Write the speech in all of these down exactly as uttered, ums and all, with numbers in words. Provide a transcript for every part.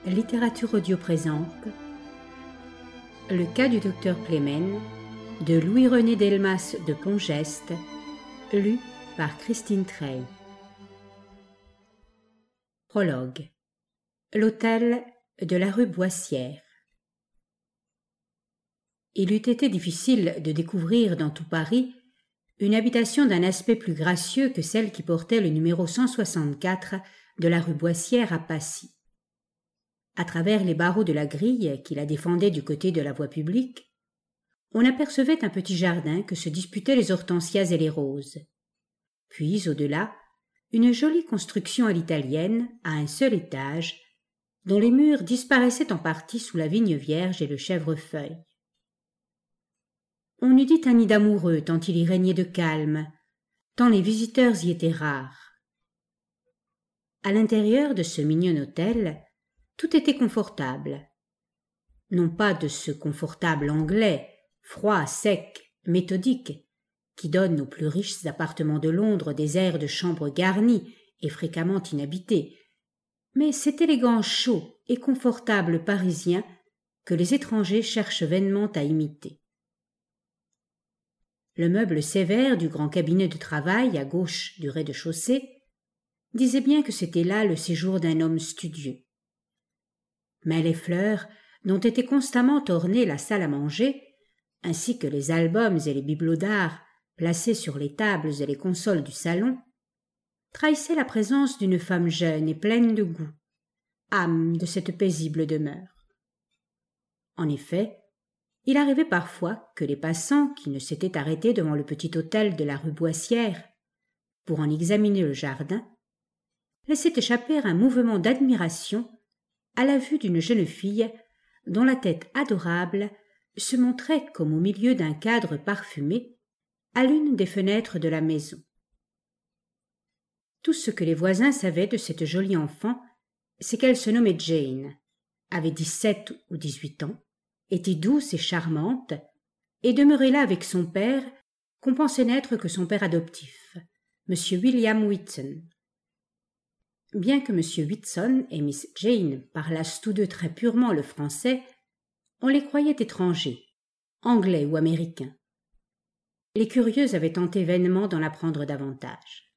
Littérature audio présente Le cas du docteur Clémen de Louis-René Delmas de Pongeste, lu par Christine Treille. Prologue. L'hôtel de la rue Boissière. Il eût été difficile de découvrir dans tout Paris une habitation d'un aspect plus gracieux que celle qui portait le numéro cent soixante-quatre de la rue Boissière à Passy. À travers les barreaux de la grille qui la défendait du côté de la voie publique, on apercevait un petit jardin que se disputaient les hortensias et les roses. Puis, au-delà, une jolie construction à l'italienne, à un seul étage, dont les murs disparaissaient en partie sous la vigne vierge et le chèvrefeuille. On eût dit un nid d'amoureux tant il y régnait de calme, tant les visiteurs y étaient rares. À l'intérieur de ce mignon hôtel, tout était confortable. Non pas de ce confortable anglais, froid, sec, méthodique, qui donne aux plus riches appartements de Londres des airs de chambres garnies et fréquemment inhabitées, mais cet élégant chaud et confortable parisien que les étrangers cherchent vainement à imiter. Le meuble sévère du grand cabinet de travail à gauche du rez-de-chaussée disait bien que c'était là le séjour d'un homme studieux. Mais les fleurs dont était constamment ornée la salle à manger, ainsi que les albums et les bibelots d'art placés sur les tables et les consoles du salon, trahissaient la présence d'une femme jeune et pleine de goût, âme de cette paisible demeure. En effet, il arrivait parfois que les passants qui ne s'étaient arrêtés devant le petit hôtel de la rue Boissière pour en examiner le jardin laissaient échapper un mouvement d'admiration à la vue d'une jeune fille dont la tête adorable se montrait comme au milieu d'un cadre parfumé à l'une des fenêtres de la maison. Tout ce que les voisins savaient de cette jolie enfant, c'est qu'elle se nommait Jane, avait dix-sept ou dix-huit ans, était douce et charmante, et demeurait là avec son père, qu'on pensait n'être que son père adoptif, M. William Whitson. Bien que M. Whitson et Miss Jane parlassent tous deux très purement le français, on les croyait étrangers, anglais ou américains. Les curieux avaient tenté vainement d'en apprendre davantage.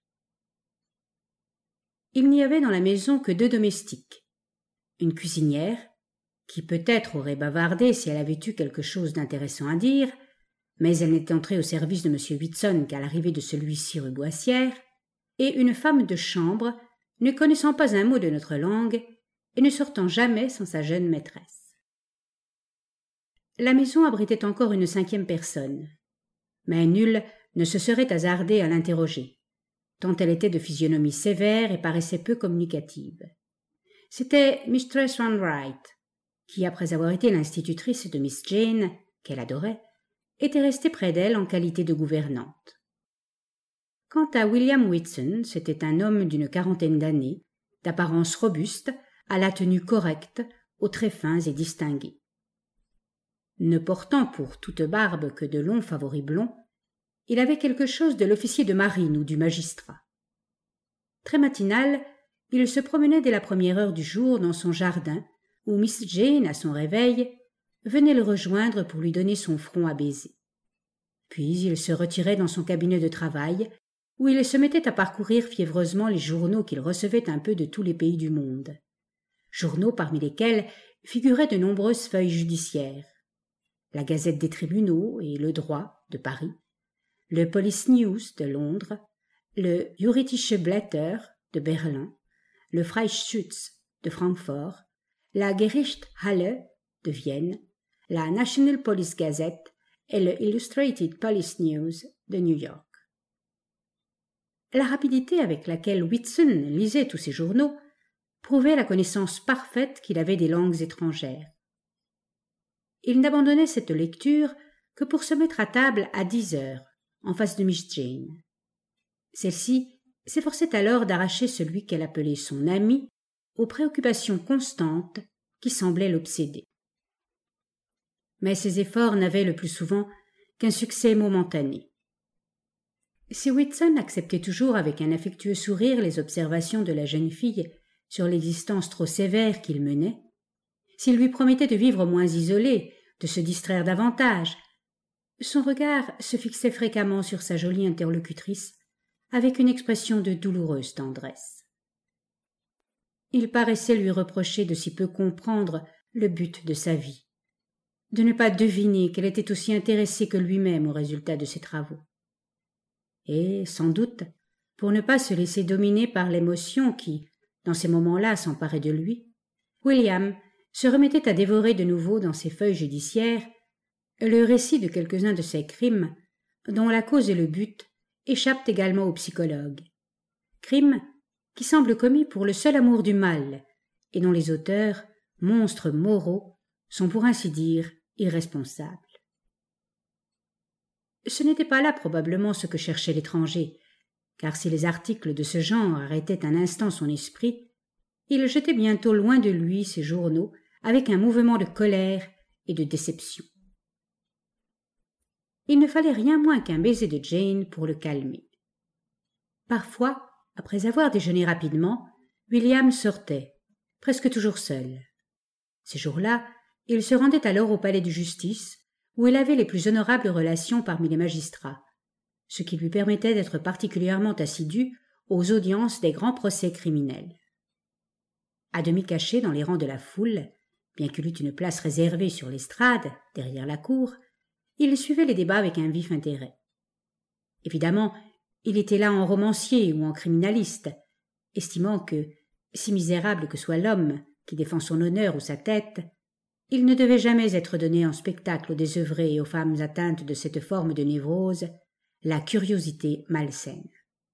Il n'y avait dans la maison que deux domestiques, une cuisinière, qui peut-être aurait bavardé si elle avait eu quelque chose d'intéressant à dire, mais elle n'était entrée au service de M. Whitson qu'à l'arrivée de celui-ci rue Boissière, et une femme de chambre, ne connaissant pas un mot de notre langue et ne sortant jamais sans sa jeune maîtresse. La maison abritait encore une cinquième personne, mais nul ne se serait hasardé à l'interroger, tant elle était de physionomie sévère et paraissait peu communicative. C'était Mistress Wainwright, qui, après avoir été l'institutrice de Miss Jane, qu'elle adorait, était restée près d'elle en qualité de gouvernante. Quant à William Whitson, c'était un homme d'une quarantaine d'années, d'apparence robuste, à la tenue correcte, aux traits fins et distingués. Ne portant pour toute barbe que de longs favoris blonds, il avait quelque chose de l'officier de marine ou du magistrat. Très matinal, il se promenait dès la première heure du jour dans son jardin, où Miss Jane, à son réveil, venait le rejoindre pour lui donner son front à baiser. Puis il se retirait dans son cabinet de travail, où il se mettait à parcourir fiévreusement les journaux qu'il recevait un peu de tous les pays du monde. Journaux parmi lesquels figuraient de nombreuses feuilles judiciaires. La Gazette des tribunaux et le Droit de Paris, le Police News de Londres, le Juristische Blätter de Berlin, le Freischütz de Francfort, la Gerichtshalle de Vienne, la National Police Gazette et le Illustrated Police News de New York. La rapidité avec laquelle Whitson lisait tous ces journaux prouvait la connaissance parfaite qu'il avait des langues étrangères. Il n'abandonnait cette lecture que pour se mettre à table à dix heures, en face de Miss Jane. Celle-ci s'efforçait alors d'arracher celui qu'elle appelait son ami aux préoccupations constantes qui semblaient l'obséder. Mais ses efforts n'avaient le plus souvent qu'un succès momentané. Si Whitson acceptait toujours avec un affectueux sourire les observations de la jeune fille sur l'existence trop sévère qu'il menait, s'il lui promettait de vivre moins isolé, de se distraire davantage. Son regard se fixait fréquemment sur sa jolie interlocutrice, avec une expression de douloureuse tendresse. Il paraissait lui reprocher de si peu comprendre le but de sa vie, de ne pas deviner qu'elle était aussi intéressée que lui-même au résultat de ses travaux. Et, sans doute, pour ne pas se laisser dominer par l'émotion qui, dans ces moments-là, s'emparait de lui, William se remettait à dévorer de nouveau dans ses feuilles judiciaires le récit de quelques-uns de ces crimes dont la cause et le but échappent également aux psychologues. Crimes qui semblent commis pour le seul amour du mal et dont les auteurs, monstres moraux, sont pour ainsi dire irresponsables. Ce n'était pas là probablement ce que cherchait l'étranger, car si les articles de ce genre arrêtaient un instant son esprit, il jetait bientôt loin de lui ses journaux avec un mouvement de colère et de déception. Il ne fallait rien moins qu'un baiser de Jane pour le calmer. Parfois, après avoir déjeuné rapidement, William sortait, presque toujours seul. Ces jours-là, il se rendait alors au palais de justice, où il avait les plus honorables relations parmi les magistrats, ce qui lui permettait d'être particulièrement assidu aux audiences des grands procès criminels. À demi caché dans les rangs de la foule, bien qu'il eût une place réservée sur l'estrade, derrière la cour, il suivait les débats avec un vif intérêt. Évidemment, il était là en romancier ou en criminaliste, estimant que, si misérable que soit l'homme qui défend son honneur ou sa tête, il ne devait jamais être donné en spectacle aux désœuvrés et aux femmes atteintes de cette forme de névrose, la curiosité malsaine.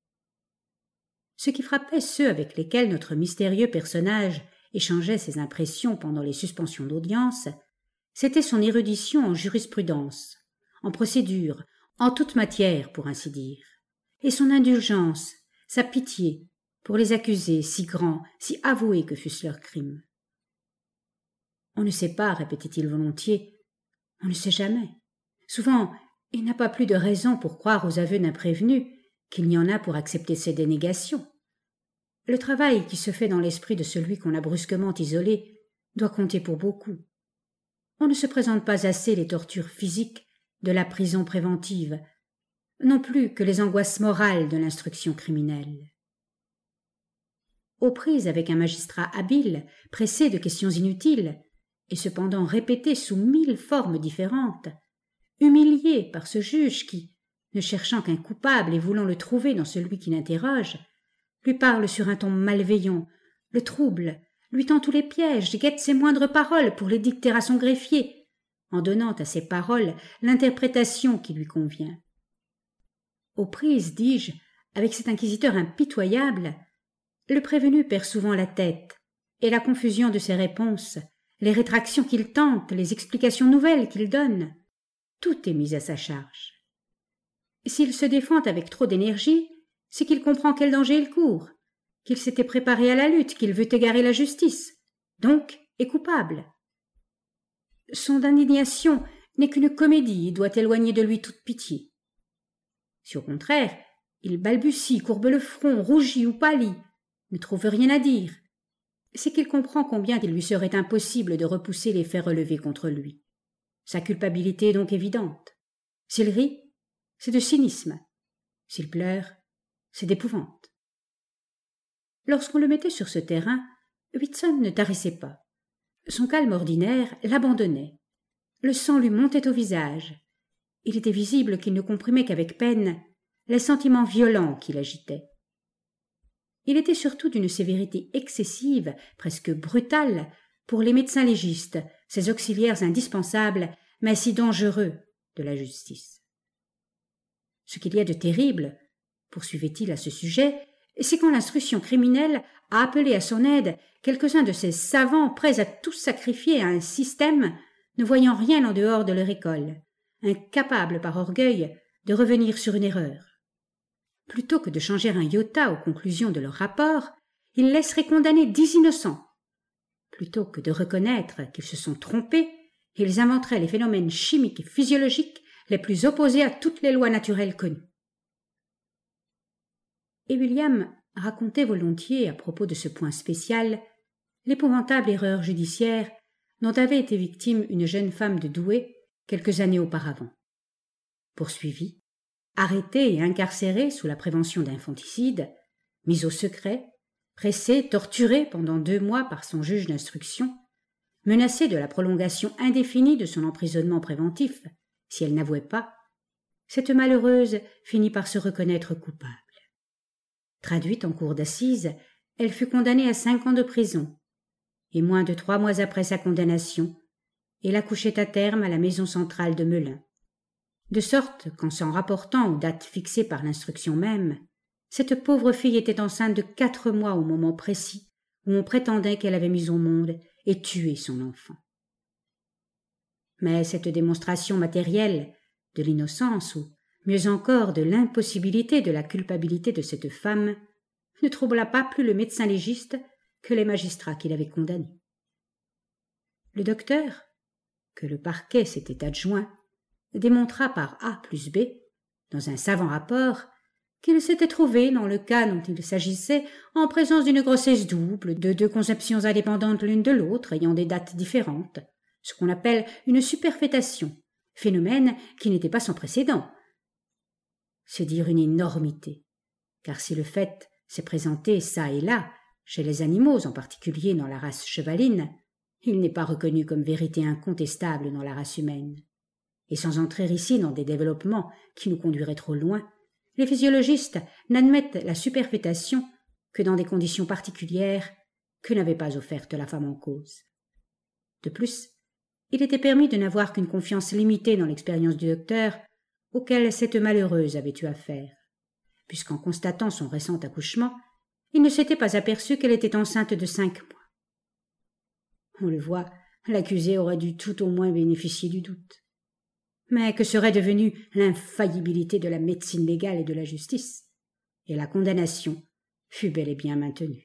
Ce qui frappait ceux avec lesquels notre mystérieux personnage échangeait ses impressions pendant les suspensions d'audience, c'était son érudition en jurisprudence, en procédure, en toute matière, pour ainsi dire, et son indulgence, sa pitié, pour les accusés, si grands, si avoués que fussent leurs crimes. On ne sait pas, répétait-il volontiers, on ne sait jamais. Souvent, il n'a pas plus de raison pour croire aux aveux d'un prévenu qu'il n'y en a pour accepter ses dénégations. Le travail qui se fait dans l'esprit de celui qu'on a brusquement isolé doit compter pour beaucoup. On ne se présente pas assez les tortures physiques de la prison préventive, non plus que les angoisses morales de l'instruction criminelle. Aux prises avec un magistrat habile, pressé de questions inutiles, et cependant répétées sous mille formes différentes, humilié par ce juge qui, ne cherchant qu'un coupable et voulant le trouver dans celui qui l'interroge, lui parle sur un ton malveillant, le trouble, lui tend tous les pièges, guette ses moindres paroles pour les dicter à son greffier, en donnant à ces paroles l'interprétation qui lui convient. Aux prises, dis-je, avec cet inquisiteur impitoyable, le prévenu perd souvent la tête, et la confusion de ses réponses, les rétractions qu'il tente, les explications nouvelles qu'il donne, tout est mis à sa charge. S'il se défend avec trop d'énergie, c'est qu'il comprend quel danger il court, qu'il s'était préparé à la lutte, qu'il veut égarer la justice, donc est coupable. Son indignation n'est qu'une comédie et doit éloigner de lui toute pitié. Si au contraire, il balbutie, courbe le front, rougit ou pâlit, ne trouve rien à dire, c'est qu'il comprend combien il lui serait impossible de repousser les faits relevés contre lui. Sa culpabilité est donc évidente. S'il rit, c'est de cynisme. S'il pleure, c'est d'épouvante. Lorsqu'on le mettait sur ce terrain, Whitson ne tarissait pas. Son calme ordinaire l'abandonnait. Le sang lui montait au visage. Il était visible qu'il ne comprimait qu'avec peine les sentiments violents qui l'agitaient. Il était surtout d'une sévérité excessive, presque brutale, pour les médecins légistes, ces auxiliaires indispensables, mais si dangereux, de la justice. Ce qu'il y a de terrible, poursuivait-il à ce sujet, c'est quand l'instruction criminelle a appelé à son aide quelques-uns de ces savants prêts à tout sacrifier à un système, ne voyant rien en dehors de leur école, incapables par orgueil de revenir sur une erreur. Plutôt que de changer un iota aux conclusions de leur rapport, ils laisseraient condamner dix innocents. Plutôt que de reconnaître qu'ils se sont trompés, ils inventeraient les phénomènes chimiques et physiologiques les plus opposés à toutes les lois naturelles connues. Et William racontait volontiers, à propos de ce point spécial, l'épouvantable erreur judiciaire dont avait été victime une jeune femme de Douai quelques années auparavant. Poursuivi, arrêté et incarcéré sous la prévention d'infanticide, mis au secret, pressé, torturé pendant deux mois par son juge d'instruction, menacé de la prolongation indéfinie de son emprisonnement préventif, si elle n'avouait pas, cette malheureuse finit par se reconnaître coupable. Traduite en cour d'assises, elle fut condamnée à cinq ans de prison, et moins de trois mois après sa condamnation, elle accouchait à terme à la maison centrale de Melun. De sorte qu'en s'en rapportant aux dates fixées par l'instruction même, cette pauvre fille était enceinte de quatre mois au moment précis où on prétendait qu'elle avait mis au monde et tué son enfant. Mais cette démonstration matérielle de l'innocence, ou mieux encore de l'impossibilité de la culpabilité de cette femme, ne troubla pas plus le médecin légiste que les magistrats qui l'avaient condamné. Le docteur, que le parquet s'était adjoint, démontra par A plus B, dans un savant rapport, qu'il s'était trouvé, dans le cas dont il s'agissait, en présence d'une grossesse double, de deux conceptions indépendantes l'une de l'autre, ayant des dates différentes, ce qu'on appelle une superfétation, phénomène qui n'était pas sans précédent. C'est dire une énormité, car si le fait s'est présenté çà et là, chez les animaux, en particulier dans la race chevaline, il n'est pas reconnu comme vérité incontestable dans la race humaine. Et sans entrer ici dans des développements qui nous conduiraient trop loin, les physiologistes n'admettent la superfétation que dans des conditions particulières que n'avait pas offertes la femme en cause. De plus, il était permis de n'avoir qu'une confiance limitée dans l'expérience du docteur auquel cette malheureuse avait eu affaire, puisqu'en constatant son récent accouchement, il ne s'était pas aperçu qu'elle était enceinte de cinq mois. On le voit, l'accusé aurait dû tout au moins bénéficier du doute. Mais que serait devenue l'infaillibilité de la médecine légale et de la justice? Et la condamnation fut bel et bien maintenue.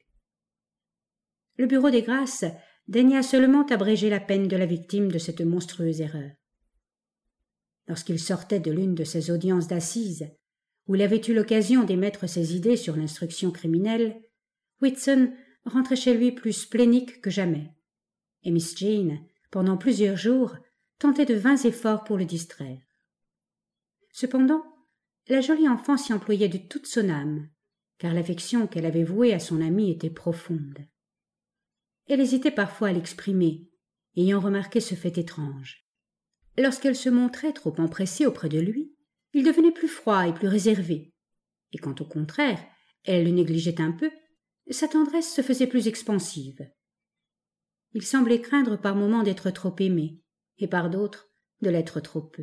Le bureau des grâces daigna seulement abréger la peine de la victime de cette monstrueuse erreur. Lorsqu'il sortait de l'une de ses audiences d'assises, où il avait eu l'occasion d'émettre ses idées sur l'instruction criminelle, Whitson rentrait chez lui plus splénique que jamais, et Miss Jane, pendant plusieurs jours, tentait de vains efforts pour le distraire. Cependant, la jolie enfant s'y employait de toute son âme, car l'affection qu'elle avait vouée à son amie était profonde. Elle hésitait parfois à l'exprimer, ayant remarqué ce fait étrange. Lorsqu'elle se montrait trop empressée auprès de lui, il devenait plus froid et plus réservé, et quand au contraire elle le négligeait un peu, sa tendresse se faisait plus expansive. Il semblait craindre par moments d'être trop aimé, et par d'autres de l'être trop peu.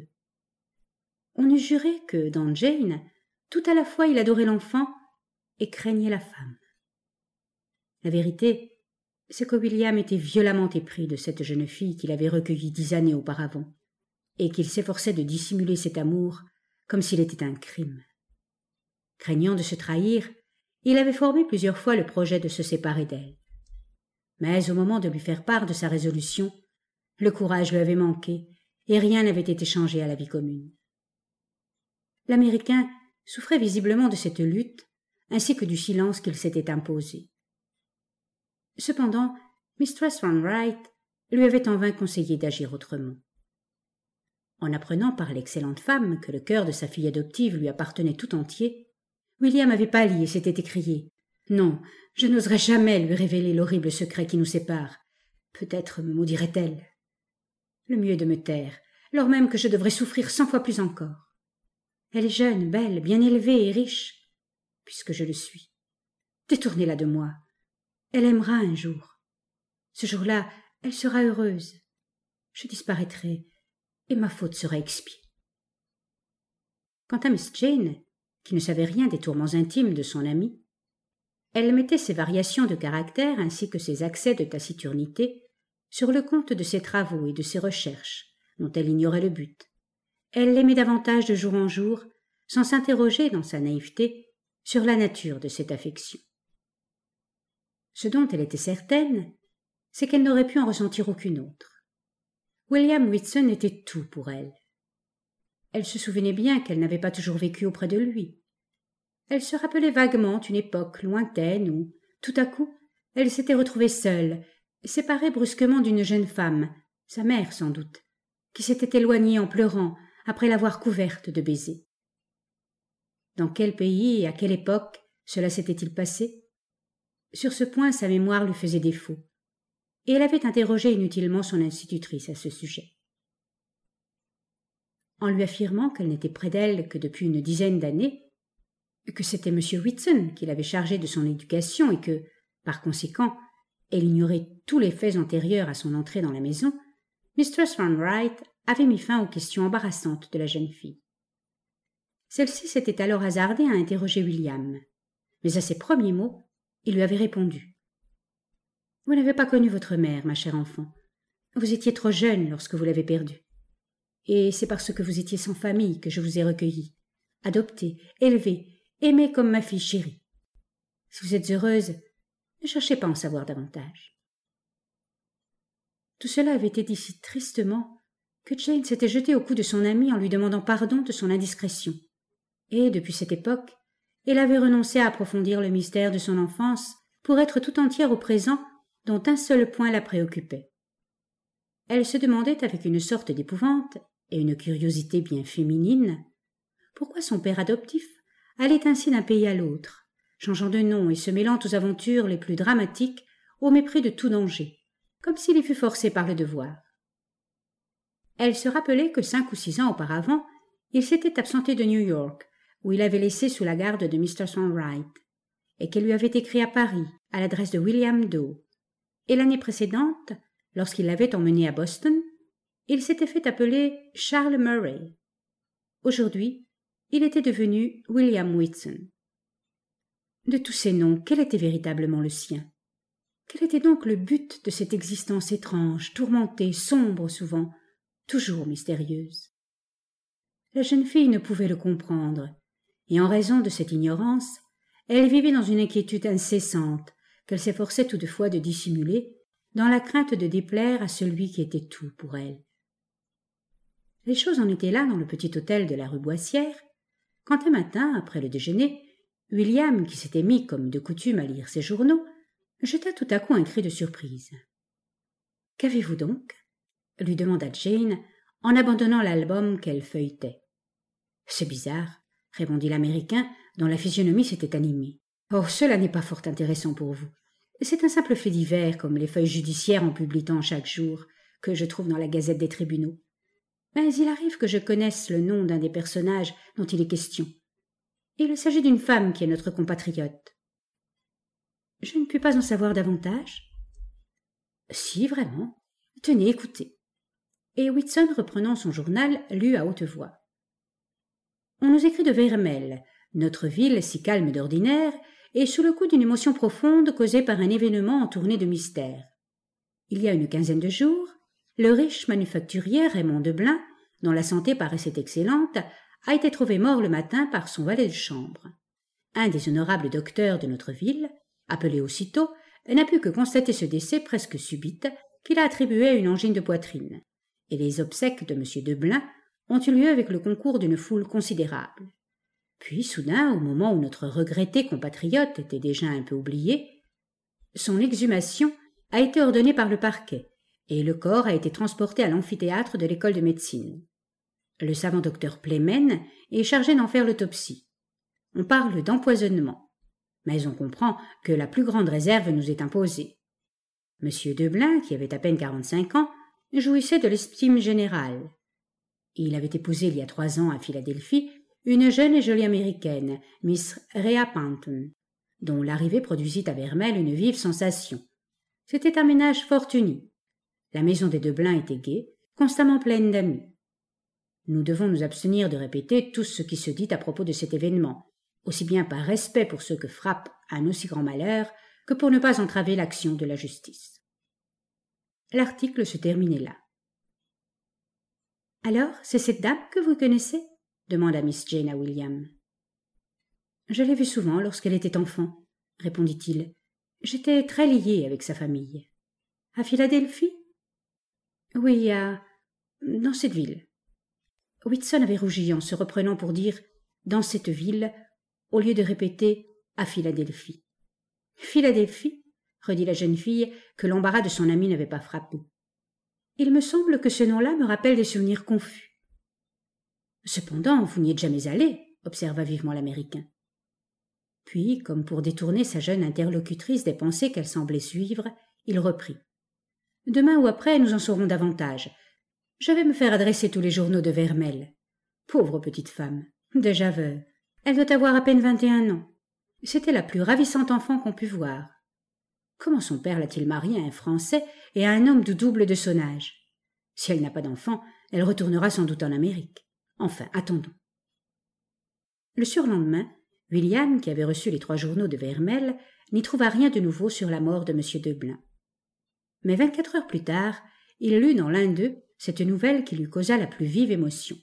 On eût juré que, dans Jane, tout à la fois il adorait l'enfant et craignait la femme. La vérité, c'est que William était violemment épris de cette jeune fille qu'il avait recueillie dix années auparavant, et qu'il s'efforçait de dissimuler cet amour comme s'il était un crime. Craignant de se trahir, il avait formé plusieurs fois le projet de se séparer d'elle. Mais au moment de lui faire part de sa résolution, le courage lui avait manqué, et rien n'avait été changé à la vie commune. L'Américain souffrait visiblement de cette lutte, ainsi que du silence qu'il s'était imposé. Cependant, Mistress Wainwright lui avait en vain conseillé d'agir autrement. En apprenant par l'excellente femme que le cœur de sa fille adoptive lui appartenait tout entier, William avait pâli et s'était écrié « Non, je n'oserais jamais lui révéler l'horrible secret qui nous sépare. Peut-être me maudirait-elle. Le mieux est de me taire, lors même que je devrais souffrir cent fois plus encore. Elle est jeune, belle, bien élevée et riche, puisque je le suis. Détournez-la de moi. Elle aimera un jour. Ce jour-là, elle sera heureuse. Je disparaîtrai, et ma faute sera expiée. » Quant à Miss Jane, qui ne savait rien des tourments intimes de son amie, elle mettait ses variations de caractère ainsi que ses accès de taciturnité sur le compte de ses travaux et de ses recherches, dont elle ignorait le but. Elle l'aimait davantage de jour en jour, sans s'interroger dans sa naïveté sur la nature de cette affection. Ce dont elle était certaine, c'est qu'elle n'aurait pu en ressentir aucune autre. William Whitson était tout pour elle. Elle se souvenait bien qu'elle n'avait pas toujours vécu auprès de lui. Elle se rappelait vaguement une époque lointaine où, tout à coup, elle s'était retrouvée seule, séparée brusquement d'une jeune femme sa mère sans doute, qui s'était éloignée en pleurant après l'avoir couverte de baisers. Dans quel pays et à quelle époque cela s'était-il passé? Sur ce point, sa mémoire lui faisait défaut, et elle avait interrogé inutilement son institutrice à ce sujet. En lui affirmant qu'elle n'était près d'elle que depuis une dizaine d'années, que c'était M. Whitson qui l'avait chargée de son éducation et que, par conséquent, elle ignorait tous les faits antérieurs à son entrée dans la maison, mistress Van Wright avait mis fin aux questions embarrassantes de la jeune fille. Celle-ci s'était alors hasardée à interroger William, mais à ses premiers mots, il lui avait répondu. « Vous n'avez pas connu votre mère, ma chère enfant. Vous étiez trop jeune lorsque vous l'avez perdue. Et c'est parce que vous étiez sans famille que je vous ai recueillie, adoptée, élevée, aimée comme ma fille chérie. Si vous êtes heureuse, ne cherchez pas à en savoir davantage. » Tout cela avait été dit si tristement que Jane s'était jetée au cou de son amie en lui demandant pardon de son indiscrétion. Et, depuis cette époque, elle avait renoncé à approfondir le mystère de son enfance pour être tout entière au présent dont un seul point la préoccupait. Elle se demandait avec une sorte d'épouvante et une curiosité bien féminine pourquoi son père adoptif allait ainsi d'un pays à l'autre, changeant de nom et se mêlant aux aventures les plus dramatiques au mépris de tout danger, comme s'il y fût forcé par le devoir. Elle se rappelait que cinq ou six ans auparavant, il s'était absenté de New York, où il avait laissé sous la garde de mistress Van Wright, et qu'elle lui avait écrit à Paris, à l'adresse de William Doe. Et l'année précédente, lorsqu'il l'avait emmené à Boston, il s'était fait appeler Charles Murray. Aujourd'hui, il était devenu William Whitson. De tous ces noms, quel était véritablement le sien? Quel était donc le but de cette existence étrange, tourmentée, sombre souvent, toujours mystérieuse? La jeune fille ne pouvait le comprendre, et en raison de cette ignorance, elle vivait dans une inquiétude incessante qu'elle s'efforçait toutefois de dissimuler, dans la crainte de déplaire à celui qui était tout pour elle. Les choses en étaient là dans le petit hôtel de la rue Boissière, quand un matin, après le déjeuner, William, qui s'était mis comme de coutume à lire ses journaux, jeta tout à coup un cri de surprise. « Qu'avez-vous donc » lui demanda Jane, en abandonnant l'album qu'elle feuilletait. « C'est bizarre, » répondit l'Américain, dont la physionomie s'était animée. « Oh, cela n'est pas fort intéressant pour vous. C'est un simple fait divers, comme les feuilles judiciaires en publient tant chaque jour, que je trouve dans la Gazette des tribunaux. Mais il arrive que je connaisse le nom d'un des personnages dont il est question. Il s'agit d'une femme qui est notre compatriote. » « Je ne puis pas en savoir davantage ?»« Si, vraiment. Tenez, écoutez. » Et Whitson, reprenant son journal, lut à haute voix. « On nous écrit de Vermelles, notre ville si calme d'ordinaire, est sous le coup d'une émotion profonde causée par un événement entourné de mystère. Il y a une quinzaine de jours, le riche manufacturier Raymond Deblain, dont la santé paraissait excellente, a été trouvé mort le matin par son valet de chambre. Un des honorables docteurs de notre ville, appelé aussitôt, n'a pu que constater ce décès presque subite qu'il a attribué à une angine de poitrine, et les obsèques de M. Deblain ont eu lieu avec le concours d'une foule considérable. Puis, soudain, au moment où notre regretté compatriote était déjà un peu oublié, son exhumation a été ordonnée par le parquet, et le corps a été transporté à l'amphithéâtre de l'école de médecine. Le savant docteur Playmen est chargé d'en faire l'autopsie. On parle d'empoisonnement, mais on comprend que la plus grande réserve nous est imposée. M. Deblain, qui avait à peine quarante-cinq ans, jouissait de l'estime générale. Il avait épousé il y a trois ans à Philadelphie une jeune et jolie américaine, Miss Rhea Panton, dont l'arrivée produisit à Vermelles une vive sensation. C'était un ménage fort uni. La maison des Deblain était gaie, constamment pleine d'amis. Nous devons nous abstenir de répéter tout ce qui se dit à propos de cet événement, aussi bien par respect pour ceux que frappe un aussi grand malheur que pour ne pas entraver l'action de la justice. L'article se terminait là. « Alors, c'est cette dame que vous connaissez ?» demanda Miss Jane à William. « Je l'ai vue souvent lorsqu'elle était enfant, » répondit-il. « J'étais très lié avec sa famille. »« À Philadelphie ?»« Oui, à... dans cette ville. » Whitson avait rougi en se reprenant pour dire « dans cette ville » au lieu de répéter « à Philadelphie ». « Philadelphie » redit la jeune fille que l'embarras de son amie n'avait pas frappée. Il me semble que ce nom-là me rappelle des souvenirs confus. Cependant, vous n'y êtes jamais allé, observa vivement l'Américain. Puis, comme pour détourner sa jeune interlocutrice des pensées qu'elle semblait suivre, il reprit. Demain ou après, nous en saurons davantage. Je vais me faire adresser tous les journaux de Vermelles. Pauvre petite femme, déjà veuve. Elle doit avoir à peine vingt et un ans. C'était la plus ravissante enfant qu'on pût voir. Comment son père l'a-t-il mariée à un Français et à un homme du double de son âge? Si elle n'a pas d'enfant, elle retournera sans doute en Amérique. Enfin, attendons. Le surlendemain, William, qui avait reçu les trois journaux de Vermelles, n'y trouva rien de nouveau sur la mort de M. Deblain. Mais vingt-quatre heures plus tard, il lut dans l'un d'eux cette nouvelle qui lui causa la plus vive émotion.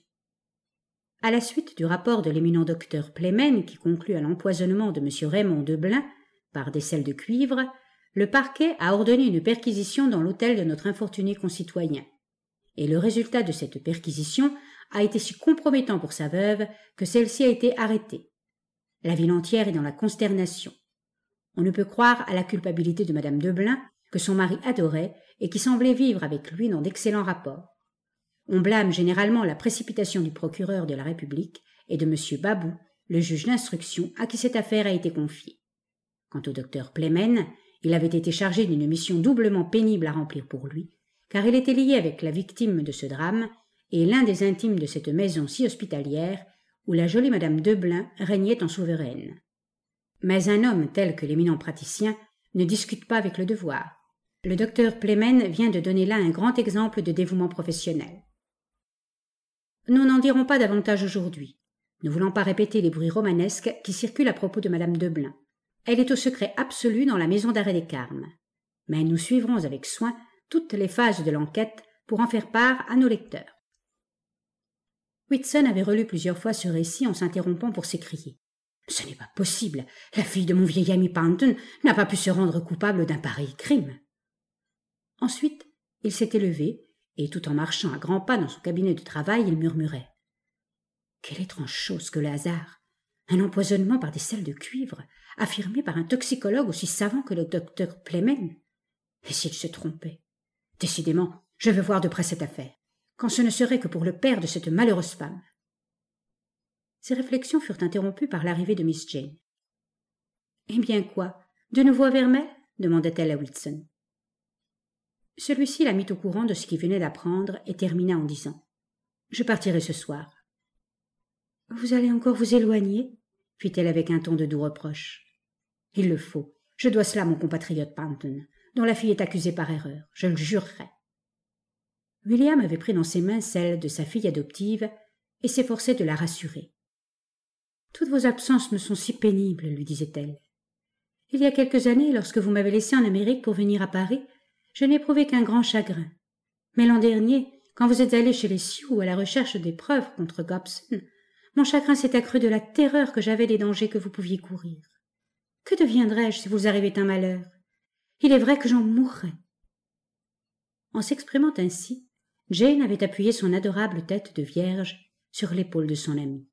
À la suite du rapport de l'éminent docteur Plémen qui conclut à l'empoisonnement de M. Raymond Deblain par des sels de cuivre, le parquet a ordonné une perquisition dans l'hôtel de notre infortuné concitoyen. Et le résultat de cette perquisition a été si compromettant pour sa veuve que celle-ci a été arrêtée. La ville entière est dans la consternation. On ne peut croire à la culpabilité de madame Deblain, que son mari adorait et qui semblait vivre avec lui dans d'excellents rapports. On blâme généralement la précipitation du procureur de la République et de M. Babou, le juge d'instruction à qui cette affaire a été confiée. Quant au docteur Plémen, il avait été chargé d'une mission doublement pénible à remplir pour lui, car il était lié avec la victime de ce drame et l'un des intimes de cette maison si hospitalière où la jolie madame Deblain régnait en souveraine. Mais un homme tel que l'éminent praticien ne discute pas avec le devoir. Le docteur Plémen vient de donner là un grand exemple de dévouement professionnel. Nous n'en dirons pas davantage aujourd'hui, ne voulant pas répéter les bruits romanesques qui circulent à propos de madame Deblain. Elle est au secret absolu dans la maison d'arrêt des Carmes. Mais nous suivrons avec soin toutes les phases de l'enquête pour en faire part à nos lecteurs. Whitson avait relu plusieurs fois ce récit en s'interrompant pour s'écrier. « Ce n'est pas possible, la fille de mon vieil ami Panton n'a pas pu se rendre coupable d'un pareil crime. » Ensuite, il s'était levé, et tout en marchant à grands pas dans son cabinet de travail, il murmurait. « Quelle étrange chose que le hasard! Un empoisonnement par des sels de cuivre, affirmé par un toxicologue aussi savant que le docteur Plémen. Et s'il se trompait? Décidément, je veux voir de près cette affaire, quand ce ne serait que pour le père de cette malheureuse femme. » Ces réflexions furent interrompues par l'arrivée de Miss Jane. « Eh bien quoi, de nouveau à Vermelles ?» demanda-t-elle à Wilson. Celui-ci la mit au courant de ce qu'il venait d'apprendre et termina en disant « Je partirai ce soir. »« Vous allez encore vous éloigner ?» fit-elle avec un ton de doux reproche. « Il le faut. Je dois cela à mon compatriote Panton, dont la fille est accusée par erreur. Je le jurerai. » William avait pris dans ses mains celle de sa fille adoptive et s'efforçait de la rassurer. « Toutes vos absences me sont si pénibles, lui disait-elle. Il y a quelques années, lorsque vous m'avez laissé en Amérique pour venir à Paris, je n'éprouvais qu'un grand chagrin. Mais l'an dernier, quand vous êtes allé chez les Sioux à la recherche des preuves contre Gobson, mon chagrin s'est accru de la terreur que j'avais des dangers que vous pouviez courir. Que deviendrais-je si vous arrivait un malheur? Il est vrai que j'en mourrais. » En s'exprimant ainsi, Jane avait appuyé son adorable tête de vierge sur l'épaule de son amie.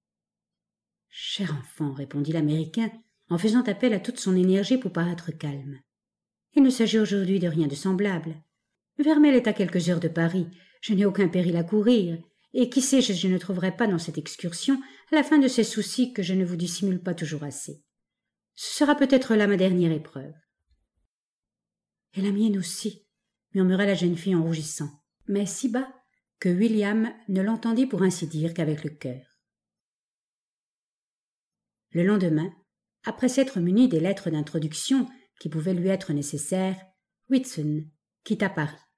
« Cher enfant, répondit l'Américain, en faisant appel à toute son énergie pour paraître calme. Il ne s'agit aujourd'hui de rien de semblable. Vermelles est à quelques heures de Paris, je n'ai aucun péril à courir, et qui sait si je ne trouverai pas dans cette excursion la fin de ces soucis que je ne vous dissimule pas toujours assez. Ce sera peut-être là ma dernière épreuve. »« Et la mienne aussi, » murmura la jeune fille en rougissant, mais si bas que William ne l'entendit pour ainsi dire qu'avec le cœur. Le lendemain, après s'être muni des lettres d'introduction qui pouvaient lui être nécessaires, Whitson quitta Paris.